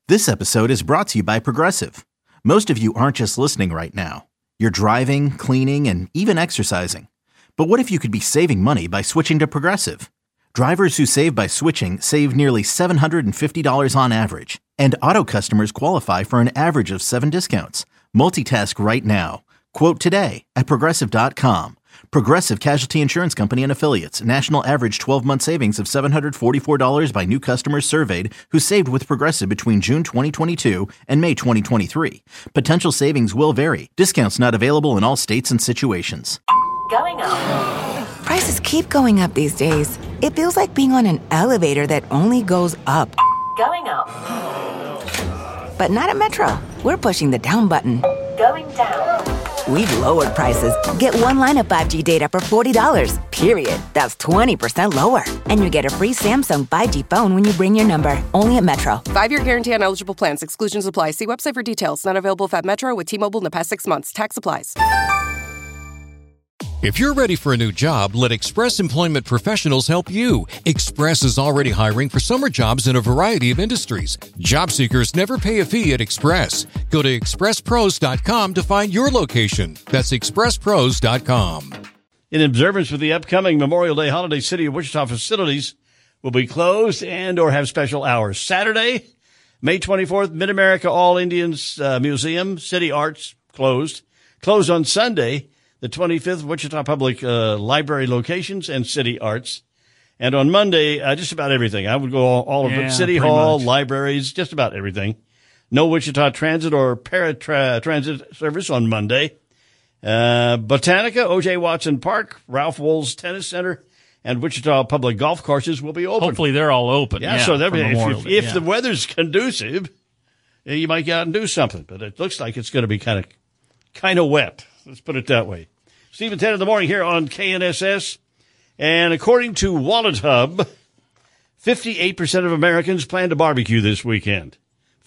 This episode is brought to you by Progressive. Most of you aren't just listening right now. You're driving, cleaning, and even exercising. But what if you could be saving money by switching to Progressive? Drivers who save by switching save nearly $750 on average. And auto customers qualify for an average of 7 discounts. Multitask right now. Quote today at Progressive.com. Progressive Casualty Insurance Company and Affiliates. National average 12-month savings of $744 by new customers surveyed who saved with Progressive between June 2022 and May 2023. Potential savings will vary. Discounts not available in all states and situations. Going up. Prices keep going up these days. It feels like being on an elevator that only goes up. Going up. But not at Metro. We're pushing the down button. Going down. We've lowered prices. Get one line of 5G data for $40, period. That's 20% lower. And you get a free Samsung 5G phone when you bring your number. Only at Metro. 5-year guarantee on eligible plans. Exclusions apply. See website for details. Not available at Metro with T-Mobile in the past 6 months. Tax applies. If you're ready for a new job, let Express Employment Professionals help you. Express is already hiring for summer jobs in a variety of industries. Job seekers never pay a fee at Express. Go to expresspros.com to find your location. That's expresspros.com. In observance of the upcoming Memorial Day holiday, City of Wichita facilities will be closed and or have special hours. Saturday, May 24th, Mid-America All Indians Museum, City Arts, closed. Closed on Sunday, the 25th, Wichita Public Library locations and City Arts. And on Monday, just about everything. I would go all of it. City Hall, libraries, just about everything. No Wichita Transit or Paratransit service on Monday. Botanica, O.J. Watson Park, Ralph Wolz Tennis Center, and Wichita Public Golf Courses will be open. Hopefully they're all open. Yeah, so if the weather's conducive, you might get out and do something. But it looks like it's going to be kind of wet. Let's put it that way. Stephen 10 in the morning here on KNSS. And according to Wallet Hub, 58% of Americans plan to barbecue this weekend.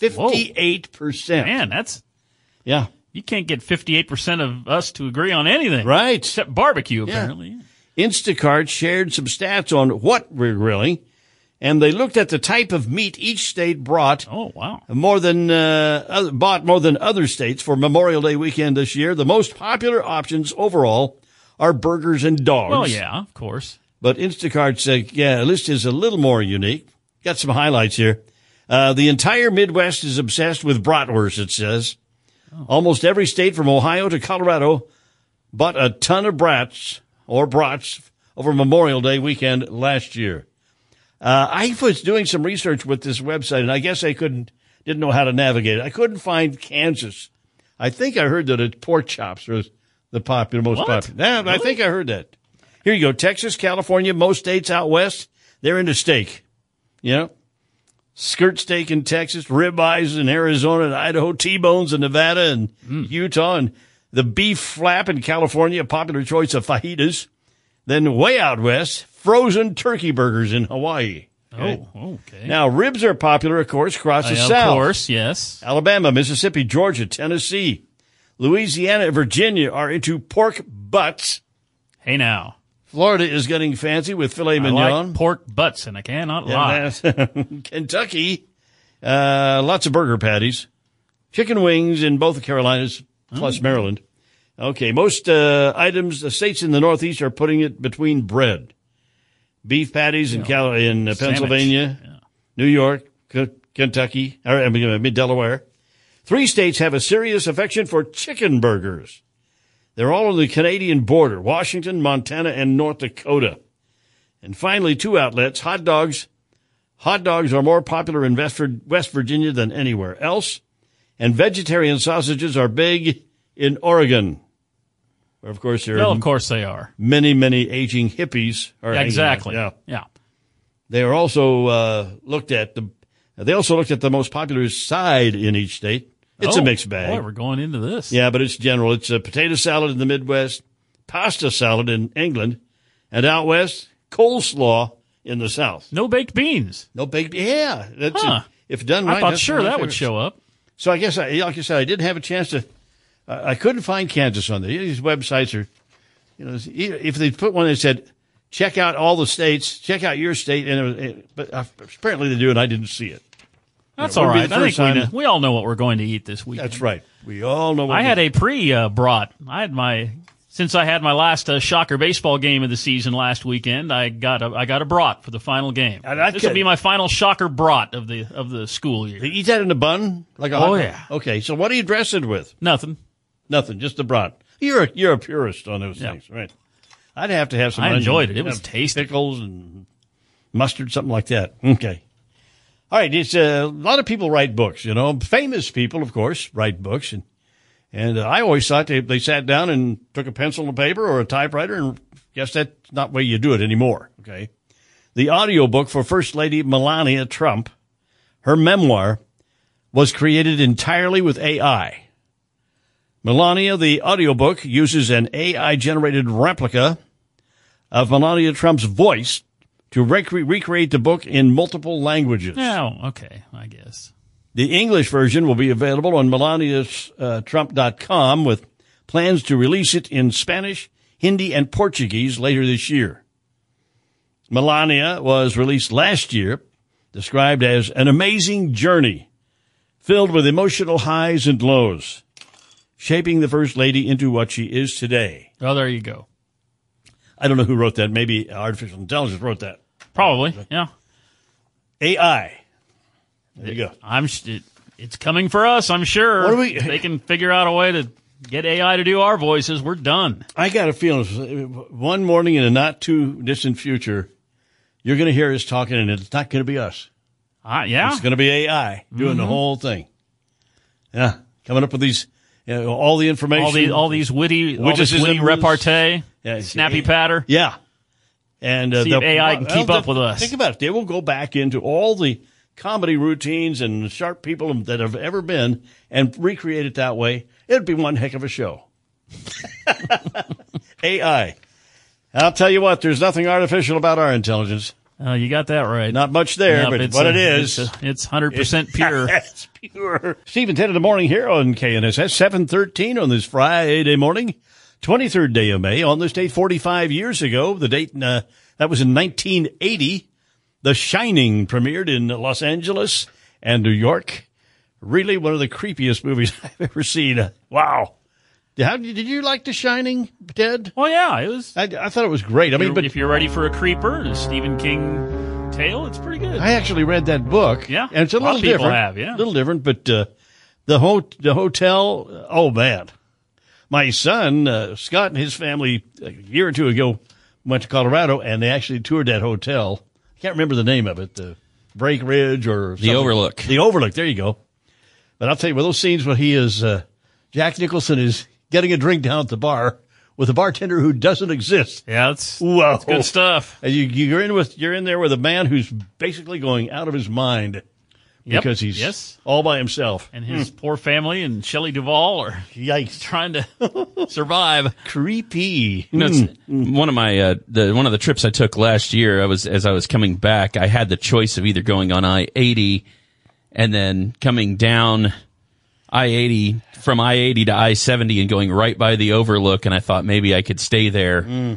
58%. Whoa. Man, yeah. You can't get 58% of us to agree on anything. Right. Except barbecue, apparently. Yeah. Instacart shared some stats on what we're grilling, and they looked at the type of meat each state brought. Oh, wow. Bought more than other states for Memorial Day weekend this year. The most popular options overall are burgers and dogs. Well, yeah, of course. But Instacart's list is a little more unique. Got some highlights here. The entire Midwest is obsessed with bratwurst, it says. Oh. Almost every state from Ohio to Colorado bought a ton of brats over Memorial Day weekend last year. I was doing some research with this website, and I guess I didn't know how to navigate it. I couldn't find Kansas. I think I heard that pork chops are the most popular. Yeah, really? I think I heard that. Here you go. Texas, California, most states out west, they're into steak. You know, skirt steak in Texas, ribeyes in Arizona and Idaho, T-bones in Nevada and Utah, and the beef flap in California, a popular choice of fajitas. Then way out west, frozen turkey burgers in Hawaii. Okay? Oh, okay. Now, ribs are popular, of course, across the South. Of course, yes. Alabama, Mississippi, Georgia, Tennessee, Louisiana, and Virginia are into pork butts. Hey, now. Florida is getting fancy with filet mignon. I like pork butts, and I cannot lie. Kentucky, lots of burger patties. Chicken wings in both the Carolinas, plus Maryland. Okay, most items, the states in the Northeast are putting it between bread. Beef patties in Pennsylvania, New York, Kentucky, Delaware. 3 states have a serious affection for chicken burgers. They're all on the Canadian border, Washington, Montana, and North Dakota. And finally, 2 outlets, hot dogs. Hot dogs are more popular in West Virginia than anywhere else. And vegetarian sausages are big in Oregon. Where, of course, of course they are. Many, many aging hippies are exactly. Yeah. They are also looked at the most popular side in each state. It's a mixed bag. Boy, we're going into this. Yeah, but it's general. It's a potato salad in the Midwest, pasta salad in England, and out west, coleslaw in the South. No baked beans. No baked. Yeah, if done right. I thought sure that would show up. So I guess, like I said, I didn't have a chance to. I couldn't find Kansas on there. These websites are, if they put one that said, check out all the states, check out your state, but apparently they do, and I didn't see it. That's It all wouldn't be right. the I first think time. we all know what we're going to eat this weekend. That's right. We all know. I had a pre-brought. Since I had my last Shocker baseball game of the season last weekend, I got a brat for the final game. This will be my final Shocker brat of the school year. You eat that in a bun, like a hot dog? Yeah. Okay, so what do you dress it with? Nothing. Just a brat. You're a purist on those things, right? I'd have to have some. I enjoyed it. It onions, was tasty. Pickles and mustard, something like that. Okay. All right. It's a lot of people write books. Famous people, of course, write books, and I always thought they sat down and took a pencil and paper or a typewriter, and guess that's not the way you do it anymore. Okay. The audiobook for First Lady Melania Trump, her memoir, was created entirely with AI. Melania, the audiobook, uses an AI-generated replica of Melania Trump's voice to recreate the book in multiple languages. Oh, okay, I guess. The English version will be available on melaniatrump.com with plans to release it in Spanish, Hindi, and Portuguese later this year. Melania was released last year, described as an amazing journey filled with emotional highs and lows, shaping the First Lady into what she is today. Oh, there you go. I don't know who wrote that. Maybe artificial intelligence wrote that. Probably, yeah. AI. There you go. It's coming for us, I'm sure. What do we- If they can figure out a way to get AI to do our voices, we're done. I got a feeling one morning in a not too distant future, you're going to hear us talking, and it's not going to be us. Yeah. It's going to be AI doing the whole thing. Yeah, coming up with these, all the information, all these witty witticisms. repartee, Yeah, snappy patter. Yeah, and See if AI can keep up with us. Think about it; they will go back into all the comedy routines and sharp people that have ever been and recreate it that way. It'd be one heck of a show. AI. I'll tell you what, there's nothing artificial about our intelligence. You got that right. Not much there, Yep, but it's what it is. It's 100% pure. It's pure. Steve and Ted in the morning here on KNSS, 7:13 on this Friday morning, 23rd day of May. On this date 45 years ago, the date that was in 1980, The Shining premiered in Los Angeles and New York. Really one of the creepiest movies I've ever seen. Wow. Did you like The Shining, Ted? Well, yeah, it was. I thought it was great. I mean, but if you're ready for a creeper, a Stephen King tale, it's pretty good. I actually read that book. Yeah, and it's a lot little of people different. have, yeah. A little different, but the hotel. Oh man, my son Scott and his family a year or two ago went to Colorado, and they actually toured that hotel. I can't remember the name of it, the Break Ridge or something. The Overlook. The Overlook. There you go. But I'll tell you, with those scenes when he is Jack Nicholson is getting a drink down at the bar with a bartender who doesn't exist. Yeah, it's Whoa. good stuff. And you're in there with a man who's basically going out of his mind because he's all by himself. And his poor family and Shelley Duvall are Yikes. trying to survive. Creepy. It's one of my one of the trips I took last year. As I was coming back, I had the choice of either going on I-80 and then coming down I-80 from I-80 to I-70 and going right by the Overlook, and I thought maybe I could stay there.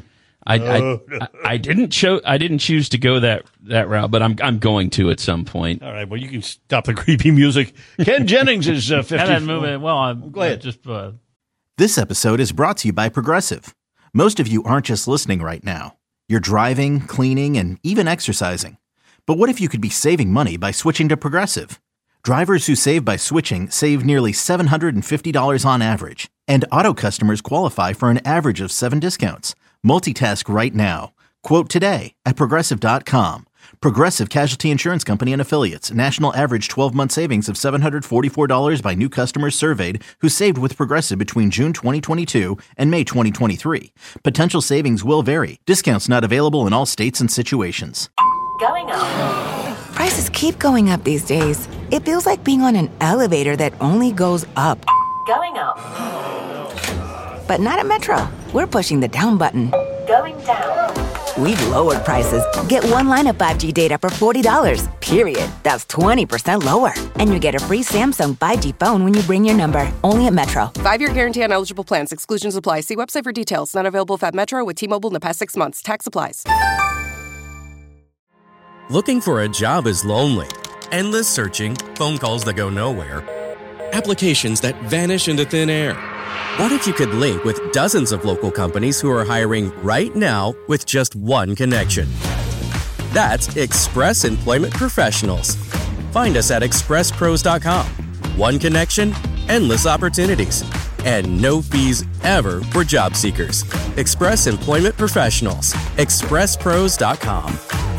I didn't choose to go that route, but I'm going to at some point. All right. Well, you can stop the creepy music. Ken Jennings is 50. That movie. Well, Go ahead. This episode is brought to you by Progressive. Most of you aren't just listening right now. You're driving, cleaning, and even exercising. But what if you could be saving money by switching to Progressive? Drivers who save by switching save nearly $750 on average, and auto customers qualify for an average of 7 discounts. Multitask right now. Quote today at Progressive.com. Progressive Casualty Insurance Company and Affiliates. National average 12-month savings of $744 by new customers surveyed who saved with Progressive between June 2022 and May 2023. Potential savings will vary. Discounts not available in all states and situations. Going up. Prices keep going up these days. It feels like being on an elevator that only goes up. Going up. But not at Metro. We're pushing the down button. Going down. We've lowered prices. Get one line of 5G data for $40, period. That's 20% lower. And you get a free Samsung 5G phone when you bring your number. Only at Metro. 5-year guarantee on eligible plans. Exclusions apply. See website for details. Not available if at Metro with T-Mobile in the past 6 months. Tax applies. Looking for a job is lonely. endless searching, phone calls that go nowhere, applications that vanish into thin air. What if you could link with dozens of local companies who are hiring right now with just one connection? That's Express Employment Professionals. Find us at expresspros.com. One connection, endless opportunities, and no fees ever for job seekers. Express Employment Professionals. expresspros.com.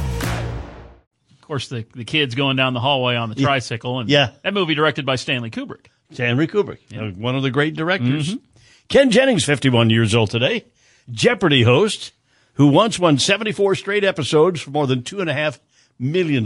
Of course, the kids going down the hallway on the tricycle. And that movie directed by Stanley Kubrick. Stanley Kubrick, one of the great directors. Mm-hmm. Ken Jennings, 51 years old today, Jeopardy host, who once won 74 straight episodes for more than $2.5 million.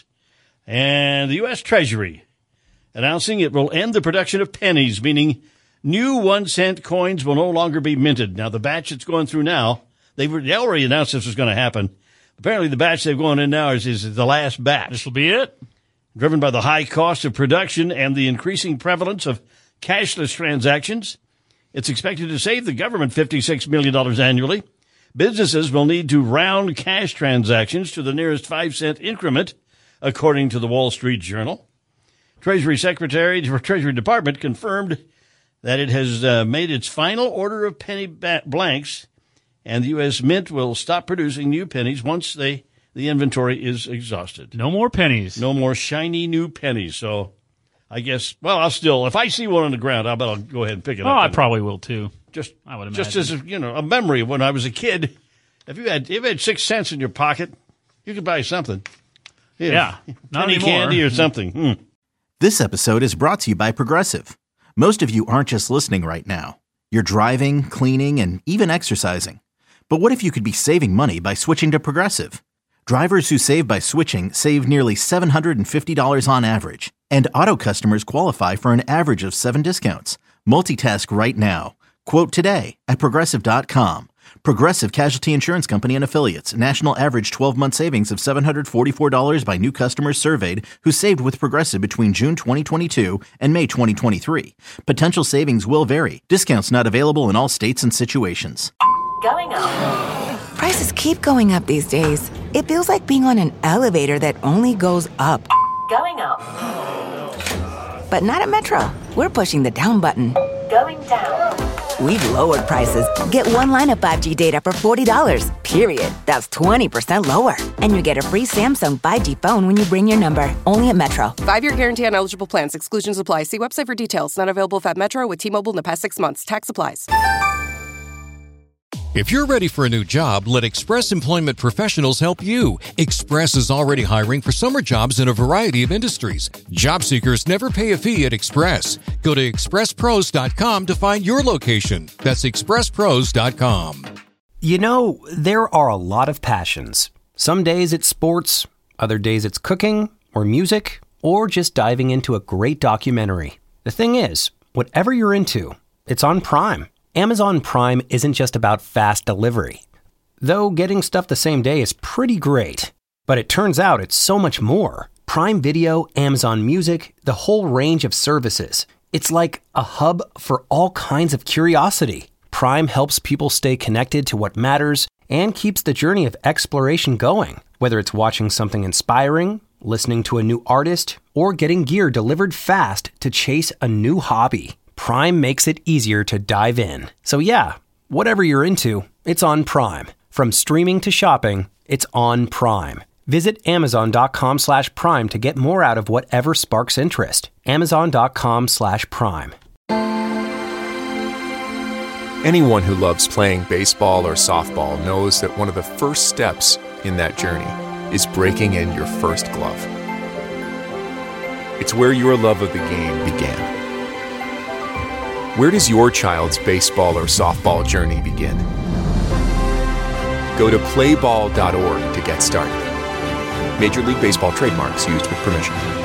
And the U.S. Treasury announcing it will end the production of pennies, meaning new 1-cent coins will no longer be minted. Now, the batch it's going through now, they already announced this was going to happen. Apparently, the batch they've gone in now is the last batch. This will be it. Driven by the high cost of production and the increasing prevalence of cashless transactions, it's expected to save the government $56 million annually. Businesses will need to round cash transactions to the nearest 5-cent increment, according to the Wall Street Journal. Treasury Department confirmed that it has made its final order of penny blanks, and the U.S. Mint will stop producing new pennies once the inventory is exhausted. No more pennies. No more shiny new pennies. So I guess, I'll still, if I see one on the ground, I bet I'll go ahead and pick it up. Oh, I probably will too. I would imagine. Just as a memory of when I was a kid, if you had 6 cents in your pocket, you could buy something. Yeah, not penny anymore. Candy or something. This episode is brought to you by Progressive. Most of you aren't just listening right now. You're driving, cleaning, and even exercising. But what if you could be saving money by switching to Progressive? Drivers who save by switching save nearly $750 on average. And auto customers qualify for an average of 7 discounts. Multitask right now. Quote today at Progressive.com. Progressive Casualty Insurance Company and Affiliates. National average 12-month savings of $744 by new customers surveyed who saved with Progressive between June 2022 and May 2023. Potential savings will vary. Discounts not available in all states and situations. Going up. Prices keep going up these days. It feels like being on an elevator that only goes up. Going up. But not at Metro. We're pushing the down button. Going down. We've lowered prices. Get one line of 5G data for $40, period. That's 20% lower. And you get a free Samsung 5G phone when you bring your number. Only at Metro. 5-year guarantee on eligible plans. Exclusions apply. See website for details. Not available at Metro with T-Mobile in the past 6 months. Tax applies. If you're ready for a new job, let Express Employment Professionals help you. Express is already hiring for summer jobs in a variety of industries. Job seekers never pay a fee at Express. Go to expresspros.com to find your location. That's expresspros.com. You know, there are a lot of passions. Some days it's sports, other days it's cooking or music, or just diving into a great documentary. The thing is, whatever you're into, it's on Prime. Amazon Prime isn't just about fast delivery. Though getting stuff the same day is pretty great. But it turns out it's so much more. Prime Video, Amazon Music, the whole range of services. It's like a hub for all kinds of curiosity. Prime helps people stay connected to what matters and keeps the journey of exploration going. Whether it's watching something inspiring, listening to a new artist, or getting gear delivered fast to chase a new hobby. Prime makes it easier to dive in. So yeah, whatever you're into, it's on Prime. From streaming to shopping, it's on Prime. Visit Amazon.com/Prime to get more out of whatever sparks interest. Amazon.com/Prime. Anyone who loves playing baseball or softball knows that one of the first steps in that journey is breaking in your first glove. It's where your love of the game began. Where does your child's baseball or softball journey begin? Go to playball.org to get started. Major League Baseball trademarks used with permission.